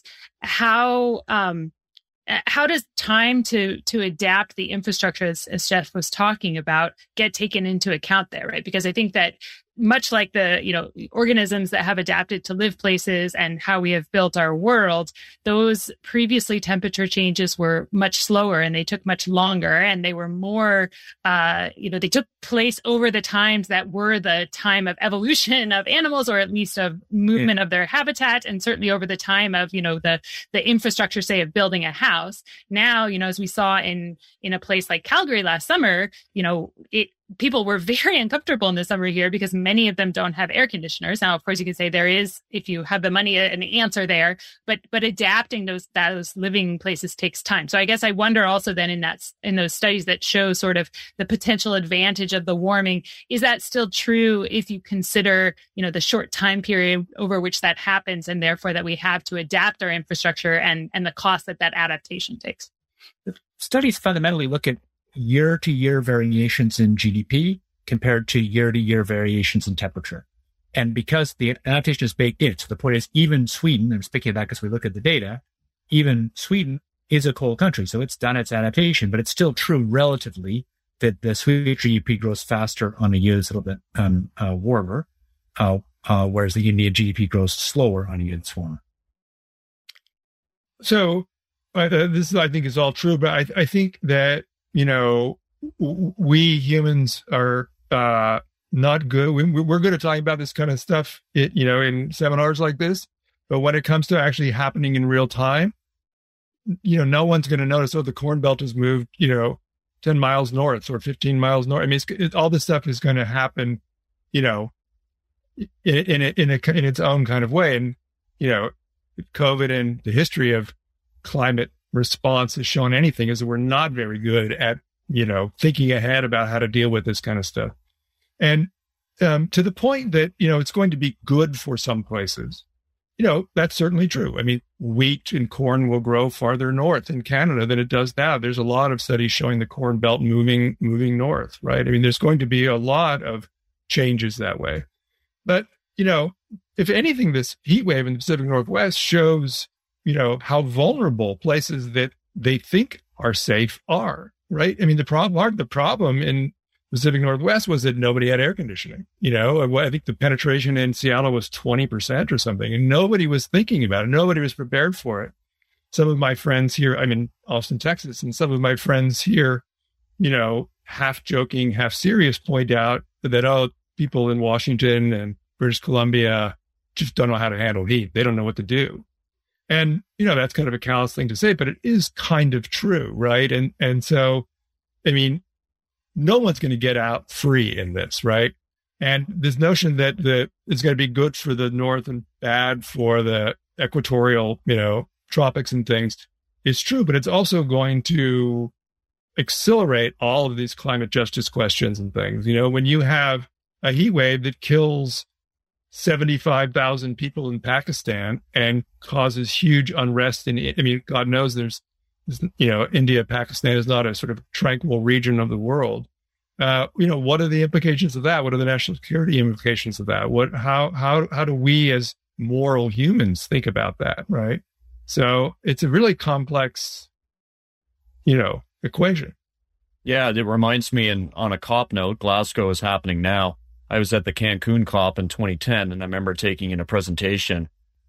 how um, how does time to to adapt the infrastructure, as, as Jeff was talking about, get taken into account there, right? Because I think that much like the, you know, organisms that have adapted to live places and how we have built our world, those previously temperature changes were much slower and they took much longer, and they were more, uh, you know, they took place over the times that were the time of evolution of animals, or at least of movement yeah. of their habitat, and certainly over the time of, you know, the, the infrastructure, say, of building a house. Now, you know, as we saw in, in a place like Calgary last summer, you know, it, people were very uncomfortable in the summer here because many of them don't have air conditioners. Now, of course, you can say there is, if you have the money, an answer there, but but adapting those those living places takes time. So I guess I wonder also then in that in those studies that show sort of the potential advantage of the warming, is that still true if you consider, you know, the short time period over which that happens, and therefore that we have to adapt our infrastructure and and the cost that that adaptation takes? The studies fundamentally look at year-to-year variations in G D P compared to year-to-year variations in temperature. And because the adaptation is baked in, so the point is even Sweden, I'm speaking of that because we look at the data, even Sweden is a cold country. So it's done its adaptation, but it's still true relatively that the Swedish G D P grows faster on a year that's a little bit um, uh, warmer, uh, uh, whereas the Indian G D P grows slower on a year that's warmer. So uh, this, I think, is all true, but I, I think that, you know, w- we humans are uh, not good. We, we're good at talking about this kind of stuff, it, you know, in seminars like this. But when it comes to actually happening in real time, you know, no one's going to notice, oh, the Corn Belt has moved, you know, ten miles north or fifteen miles north. I mean, it's, it, all this stuff is going to happen, you know, in, in, a, in, a, in its own kind of way. And, you know, COVID and the history of climate response has shown anything is that we're not very good at, you know, thinking ahead about how to deal with this kind of stuff. And um, to the point that, you know, it's going to be good for some places. You know, that's certainly true. I mean, wheat and corn will grow farther north in Canada than it does now. There's a lot of studies showing the Corn Belt moving, moving north, right? I mean, there's going to be a lot of changes that way. But, you know, if anything, this heat wave in the Pacific Northwest shows, you know, how vulnerable places that they think are safe are, right? I mean, the problem, the problem in Pacific Northwest was that nobody had air conditioning. You know, I think the penetration in Seattle was twenty percent or something, and nobody was thinking about it. Nobody was prepared for it. Some of my friends here, I'm in Austin, Texas, and some of my friends here, you know, half joking, half serious, point out that, oh, people in Washington and British Columbia just don't know how to handle heat. They don't know what to do. And, you know, that's kind of a callous thing to say, but it is kind of true, right? And, and so, I mean, no one's going to get out free in this, right? And this notion that the it's going to be good for the north and bad for the equatorial, you know, tropics and things is true, but it's also going to accelerate all of these climate justice questions and things. You know, when you have a heat wave that kills seventy-five thousand people in Pakistan and causes huge unrest in, I mean, God knows there's, you know, India, Pakistan is not a sort of tranquil region of the world. Uh, you know, what are the implications of that? What are the national security implications of that? What, how, how, how do we as moral humans think about that? Right. So it's a really complex, you know, equation. Yeah. It reminds me, and on a COP note, Glasgow is happening now. I was at the Cancun COP in twenty ten, and I remember taking in a presentation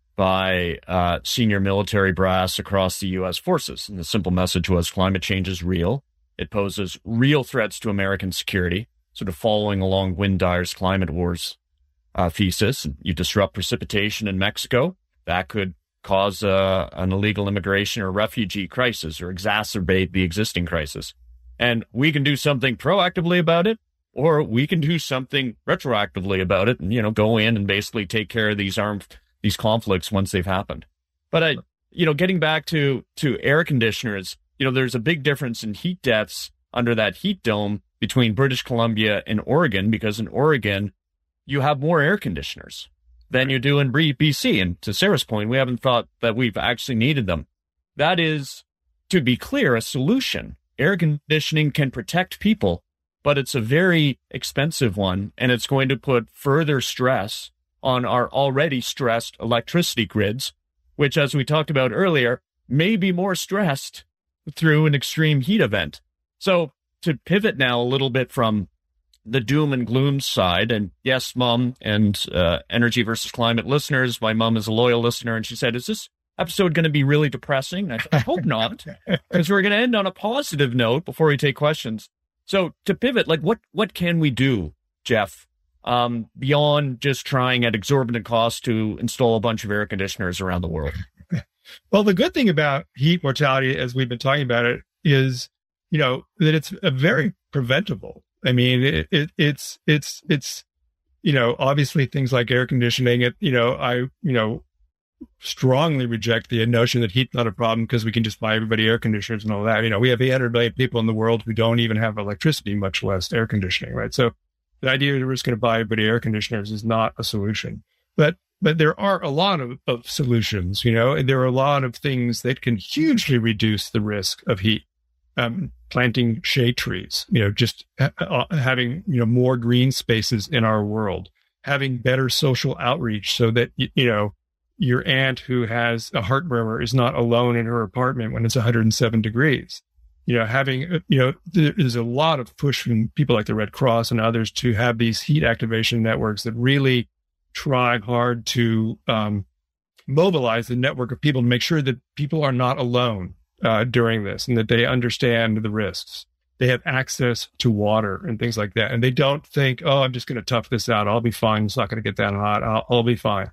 by uh, senior military brass across the U S forces. And the simple message was climate change is real. It poses real threats to American security, sort of following along Wynne Dyer's climate wars uh, thesis. You disrupt precipitation in Mexico, that could cause uh, an illegal immigration or refugee crisis or exacerbate the existing crisis. And we can do something proactively about it, or we can do something retroactively about it and, you know, go in and basically take care of these armed these conflicts once they've happened. But, I, you know, getting back to, to air conditioners, you know, there's a big difference in heat deaths under that heat dome between British Columbia and Oregon, because in Oregon, you have more air conditioners than you do in B C. And to Sarah's point, we haven't thought that we've actually needed them. That is, to be clear, a solution. Air conditioning can protect people, but it's a very expensive one, and it's going to put further stress on our already stressed electricity grids, which, as we talked about earlier, may be more stressed through an extreme heat event. So to pivot now a little bit from the doom and gloom side, and yes, Mom and uh, Energy versus Climate listeners, my mom is a loyal listener, and she said, is this episode going to be really depressing? I, I hope not, because we're going to end on a positive note before we take questions. So to pivot, like what, what can we do, Jeff? Um, beyond just trying at exorbitant cost to install a bunch of air conditioners around the world? Well, the good thing about heat mortality, as we've been talking about it, is, you know, that it's a very preventable. I mean, it, it, it's, it's, it's, you know, obviously things like air conditioning, it, you know, I, you know, strongly reject the notion that heat's not a problem because we can just buy everybody air conditioners and all that. You know, we have eight hundred million people in the world who don't even have electricity, much less air conditioning, right? So the idea that we're just going to buy everybody air conditioners is not a solution. But but there are a lot of, of solutions, you know, and there are a lot of things that can hugely reduce the risk of heat. Um, planting shade trees, you know, just ha- having, you know, more green spaces in our world, having better social outreach so that, you, you know, your aunt who has a heart murmur is not alone in her apartment when it's one hundred seven degrees. You know, having, you know, there's a lot of push from people like the Red Cross and others to have these heat activation networks that really try hard to um, mobilize the network of people to make sure that people are not alone uh, during this and that they understand the risks. They have access to water and things like that. And they don't think, oh, I'm just going to tough this out. I'll be fine. It's not going to get that hot. I'll, I'll be fine.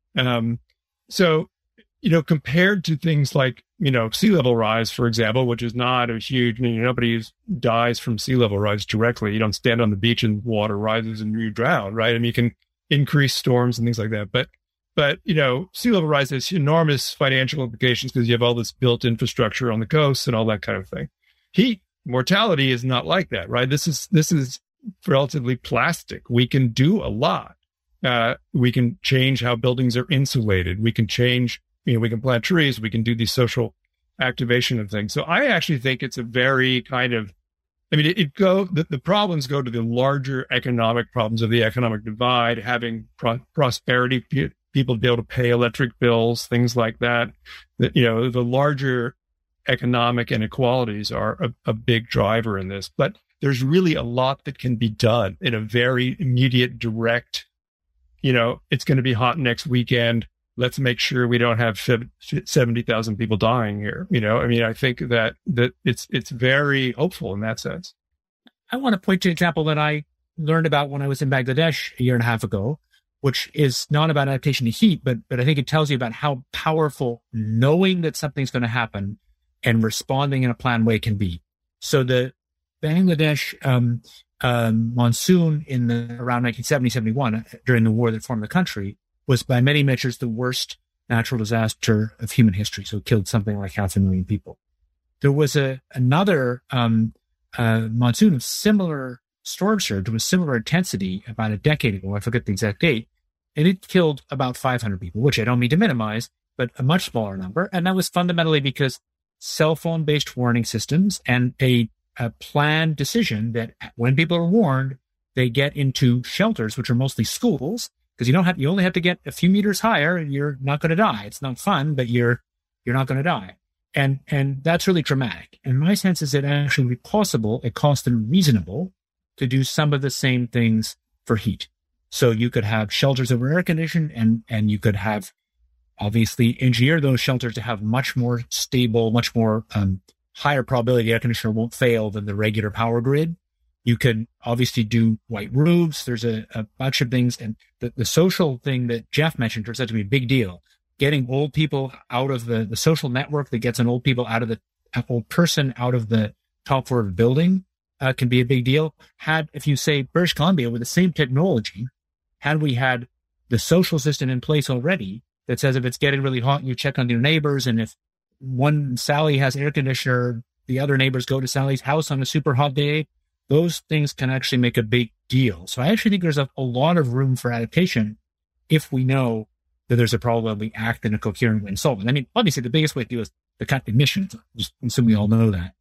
Um, so, you know, compared to things like, you know, sea level rise, for example, which is not a huge, you know, nobody dies from sea level rise directly. You don't stand on the beach and water rises and you drown, right? I mean, you can increase storms and things like that. But, but, you know, sea level rise has enormous financial implications because you have all this built infrastructure on the coast and all that kind of thing. Heat mortality is not like that, right? This is, this is relatively plastic. We can do a lot. Uh, we can change how buildings are insulated. We can change, you know, we can plant trees. We can do these social activation of things. So I actually think it's a very kind of, I mean, it, it go, the, the problems go to the larger economic problems of the economic divide, having pro- prosperity, p- people be able to pay electric bills, things like that. That, you know, the larger economic inequalities are a, a big driver in this, but there's really a lot that can be done in a very immediate, direct, you know, it's going to be hot next weekend. Let's make sure we don't have seventy thousand people dying here. You know, I mean, I think that, that it's, it's very hopeful in that sense. I want to point to an example that I learned about when I was in Bangladesh a year and a half ago, which is not about adaptation to heat, but, but I think it tells you about how powerful knowing that something's going to happen and responding in a planned way can be. So the Bangladesh, um, um, monsoon in the around nineteen seventy, seventy-one during the war that formed the country was by many measures the worst natural disaster of human history. So it killed something like half a million people. There was a, another, um, uh, monsoon of similar storm surge with similar intensity about a decade ago. I forget the exact date. And it killed about five hundred people, which I don't mean to minimize, but a much smaller number. And that was fundamentally because cell phone based warning systems and a, a planned decision that when people are warned, they get into shelters, which are mostly schools, because you don't have, you only have to get a few meters higher and you're not going to die. It's not fun, but you're, you're not going to die. And, and that's really dramatic. And my sense is it actually be possible at cost and reasonable to do some of the same things for heat. So you could have shelters that were air conditioned and, and you could have obviously engineer those shelters to have much more stable, much more, um, higher probability air conditioner won't fail than the regular power grid. You could obviously do white roofs. There's a, a bunch of things. And the, the social thing that Jeff mentioned turns out to be a big deal. Getting old people out of the, the social network that gets an old people out of the an old person out of the top floor of the building uh, can be a big deal. Had, if you say British Columbia with the same technology, had we had the social system in place already that says if it's getting really hot, you check on your neighbors. And if one Sally has air conditioner, the other neighbors go to Sally's house on a super hot day. Those things can actually make a big deal. So I actually think there's a, a lot of room for adaptation if we know that there's a problem and we act in a coherent way and solve it. I mean, obviously the biggest way to do it is to cut emissions. Just assume we all know that.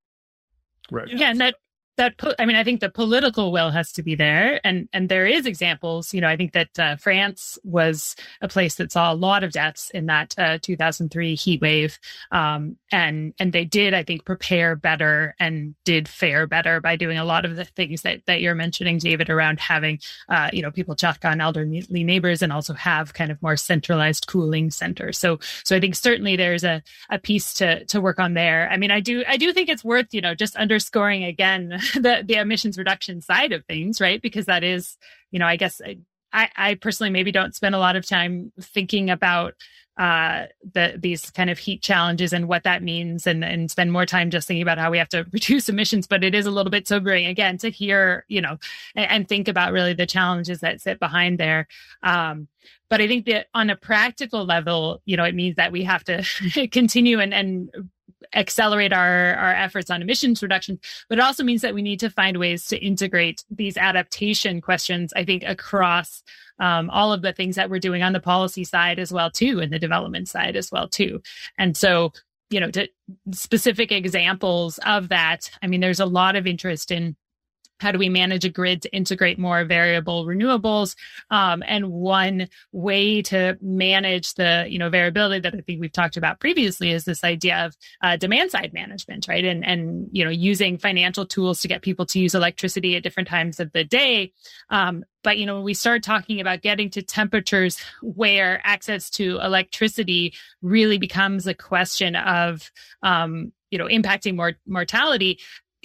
Right. Yeah, and that that po- I mean, I think the political will has to be there, and and there is examples. You know, I think that uh, France was a place that saw a lot of deaths in that uh, two thousand three heat wave, um, and and they did, I think, prepare better and did fare better by doing a lot of the things that that you're mentioning, David, around having uh, you know people check on elderly neighbors and also have kind of more centralized cooling centers. So so I think certainly there's a a piece to to work on there. I mean, I do I do think it's worth you know just underscoring again the the emissions reduction side of things, right? Because that is, you know, I guess I, I personally maybe don't spend a lot of time thinking about uh, the these kind of heat challenges and what that means, and, and spend more time just thinking about how we have to reduce emissions. But it is a little bit sobering, again, to hear, you know, and, and think about really the challenges that sit behind there. Um, but I think that on a practical level, you know, it means that we have to continue and, and accelerate our, our efforts on emissions reduction, but it also means that we need to find ways to integrate these adaptation questions, I think, across um, all of the things that we're doing on the policy side as well, too, and the development side as well, too. And so, you know, to specific examples of that, I mean, there's a lot of interest in How do we manage a grid to integrate more variable renewables? Um, and one way to manage the, you know, variability that I think we've talked about previously is this idea of uh, demand side management, right? And, and, you know, using financial tools to get people to use electricity at different times of the day. Um, but, you know, when we start talking about getting to temperatures where access to electricity really becomes a question of, um, you know, impacting more mortality,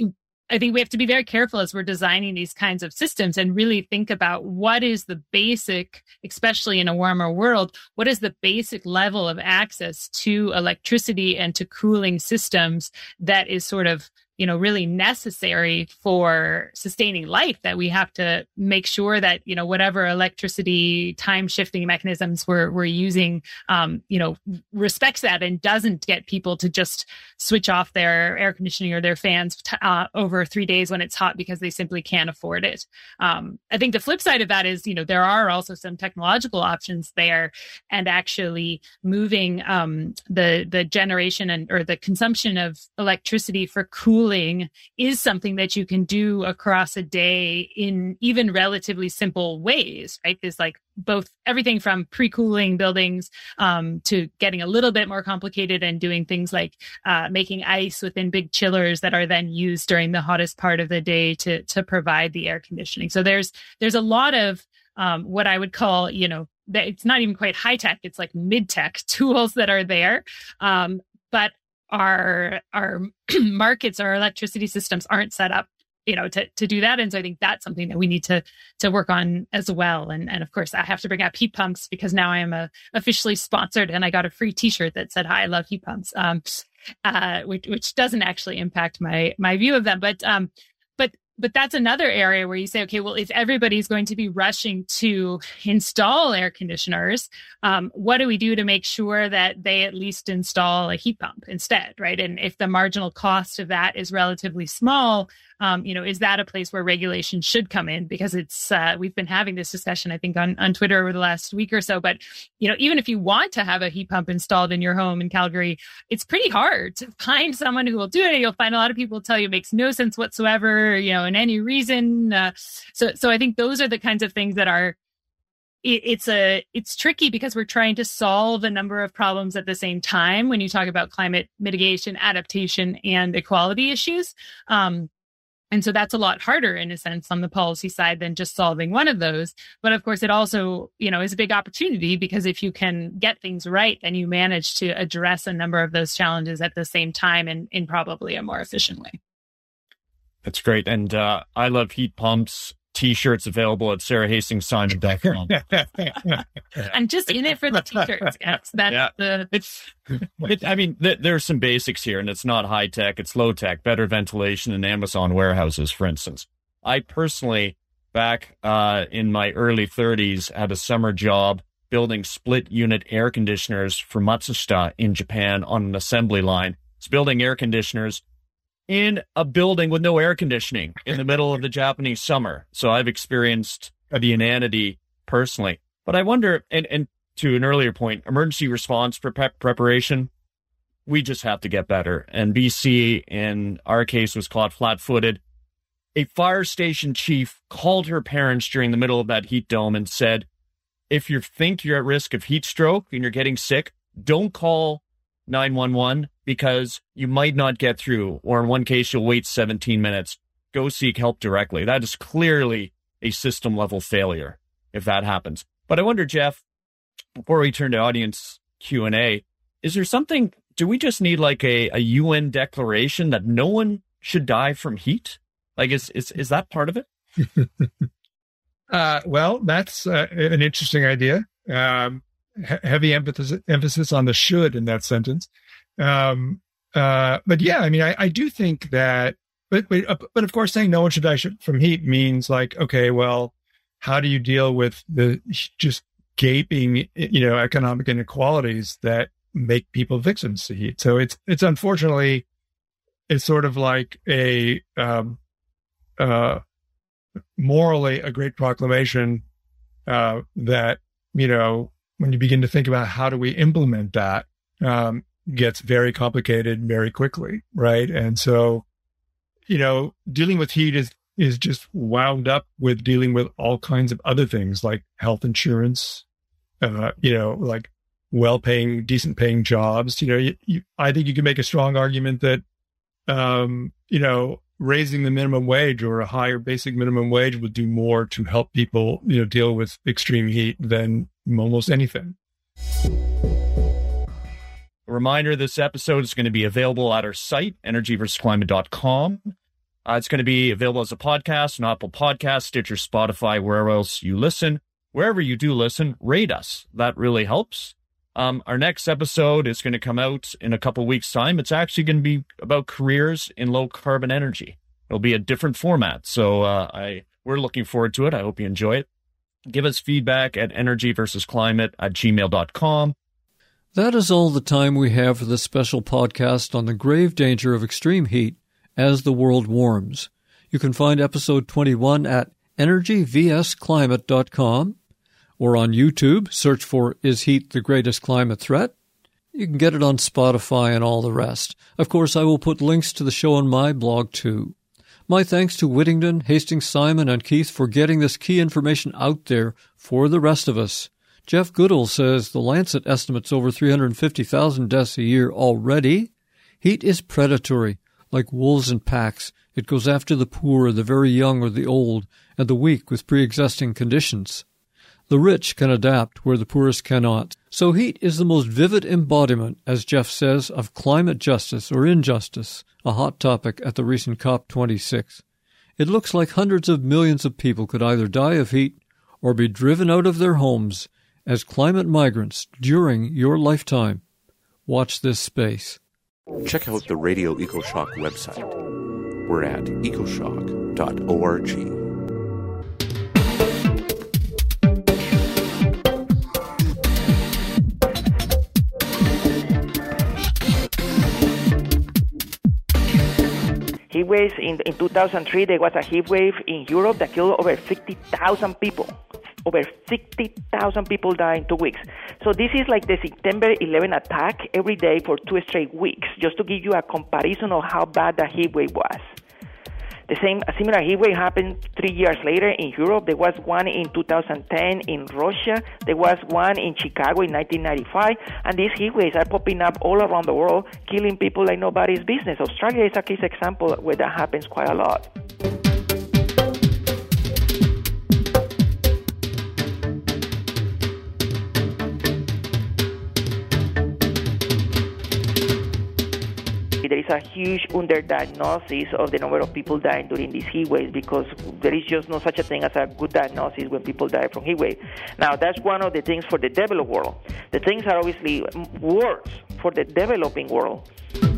I think we have to be very careful as we're designing these kinds of systems and really think about what is the basic, especially in a warmer world, what is the basic level of access to electricity and to cooling systems that is sort of, you know, really necessary for sustaining life, that we have to make sure that, you know, whatever electricity time shifting mechanisms we're, we're using, um, you know, respects that and doesn't get people to just switch off their air conditioning or their fans t- uh, over three days when it's hot because they simply can't afford it. Um, I think the flip side of that is, you know, there are also some technological options there, and actually moving um, the, the generation and or the consumption of electricity for cooling is something that you can do across a day in even relatively simple ways, right? There's like both everything from pre-cooling buildings um, to getting a little bit more complicated and doing things like uh, making ice within big chillers that are then used during the hottest part of the day to to provide the air conditioning. So there's there's a lot of um, what I would call, you know, it's not even quite high tech, it's like mid tech tools that are there, um, but our our markets, our electricity systems aren't set up, you know, to, to do that. And so I think that's something that we need to to work on as well. And and of course, I have to bring up heat pumps because now I am a, officially sponsored, and I got a free T-shirt that said, "Hi, I love heat pumps," um, uh, which which doesn't actually impact my my view of them, but um, but. But that's another area where you say, okay, well, if everybody's going to be rushing to install air conditioners, um, what do we do to make sure that they at least install a heat pump instead, right? And if the marginal cost of that is relatively small, um, you know, is that a place where regulation should come in? Because it's uh, we've been having this discussion, I think, on, on Twitter over the last week or so. But, you know, even if you want to have a heat pump installed in your home in Calgary, it's pretty hard to find someone who will do it. You'll find a lot of people tell you it makes no sense whatsoever, you know, in any reason. Uh, so, so I think those are the kinds of things that are, it, it's a, it's tricky because we're trying to solve a number of problems at the same time when you talk about climate mitigation, adaptation, and equality issues. Um, And so that's a lot harder in a sense on the policy side than just solving one of those. But of course, it also, you know, is a big opportunity because if you can get things right, then you manage to address a number of those challenges at the same time and in probably a more efficient way. That's great. And uh, I love heat pumps. T-shirts available at sarah hastings simon dot com. I'm just in it for the t-shirts. Yes, that's yeah. the... It's, it, I mean, th- there's some basics here, and it's not high tech. It's low tech, better ventilation in Amazon warehouses, for instance. I personally, back uh, in my early thirties, had a summer job building split unit air conditioners for Matsushita in Japan on an assembly line. It's building air conditioners in a building with no air conditioning in the middle of the Japanese summer. So I've experienced the inanity personally. But I wonder, and, and to an earlier point, emergency response pre- preparation, we just have to get better. And B C, in our case, was caught flat-footed. A fire station chief called her parents during the middle of that heat dome and said, if you think you're at risk of heat stroke and you're getting sick, don't call nine one one because you might not get through, or in one case, you'll wait seventeen minutes. Go seek help directly. That is clearly a system level failure if that happens. But I wonder, Jeff, before we turn to audience Q and A, is there something, do we just need like a, a U N declaration that no one should die from heat? Like, is is, is that part of it? uh, well, that's uh, an interesting idea. Um, heavy emphasis emphasis on the should in that sentence. Um, uh, but yeah, I mean, I, I do think that, but, but, but of course saying no one should die from heat means like, okay, well, how do you deal with the just gaping, you know, economic inequalities that make people victims to heat? So it's, it's unfortunately, it's sort of like a, um, uh, morally a great proclamation, uh, that, you know, when you begin to think about how do we implement that, um, gets very complicated very quickly, right? And so, you know, dealing with heat is is just wound up with dealing with all kinds of other things like health insurance, uh, you know, like well-paying, decent-paying jobs. You know, you, you, I think you can make a strong argument that, um, you know, raising the minimum wage or a higher basic minimum wage would do more to help people, you know, deal with extreme heat than almost anything. A reminder, this episode is going to be available at our site, energy versus climate dot com. Uh, it's going to be available as a podcast on Apple Podcasts, Stitcher, Spotify, wherever else you listen. Wherever you do listen, rate us. That really helps. Um, our next episode is going to come out in a couple weeks' time. It's actually going to be about careers in low-carbon energy. It'll be a different format, so uh, I we're looking forward to it. I hope you enjoy it. Give us feedback at energy versus climate at gmail dot com. That is all the time we have for this special podcast on the grave danger of extreme heat as the world warms. You can find episode twenty-one at energy v s climate dot com or on YouTube. Search for Is Heat the Greatest Climate Threat? You can get it on Spotify and all the rest. Of course, I will put links to the show on my blog too. My thanks to Whittington, Hastings, Simon, and Keith for getting this key information out there for the rest of us. Jeff Goodall says the Lancet estimates over three hundred fifty thousand deaths a year already. Heat is predatory. Like wolves in packs, it goes after the poor, the very young or the old, and the weak with pre-existing conditions. The rich can adapt where the poorest cannot. So heat is the most vivid embodiment, as Jeff says, of climate justice or injustice, a hot topic at the recent COP twenty-six. It looks like hundreds of millions of people could either die of heat or be driven out of their homes as climate migrants during your lifetime. Watch this space. Check out the Radio EcoShock website. We're at ecoshock dot org. Heat waves in, in two thousand three, there was a heat wave in Europe that killed over sixty thousand people. Over sixty thousand people died in two weeks. So this is like the September eleventh attack every day for two straight weeks, just to give you a comparison of how bad the heat wave was. The same, a similar heat wave happened three years later in Europe. There was one in two thousand ten in Russia. There was one in Chicago in nineteen ninety-five. And these heat waves are popping up all around the world, killing people like nobody's business. Australia is a case example where that happens quite a lot. There is a huge underdiagnosis of the number of people dying during these heat waves because there is just no such a thing as a good diagnosis when people die from heat wave. Now, that's one of the things for the developed world. The things are obviously worse for the developing world.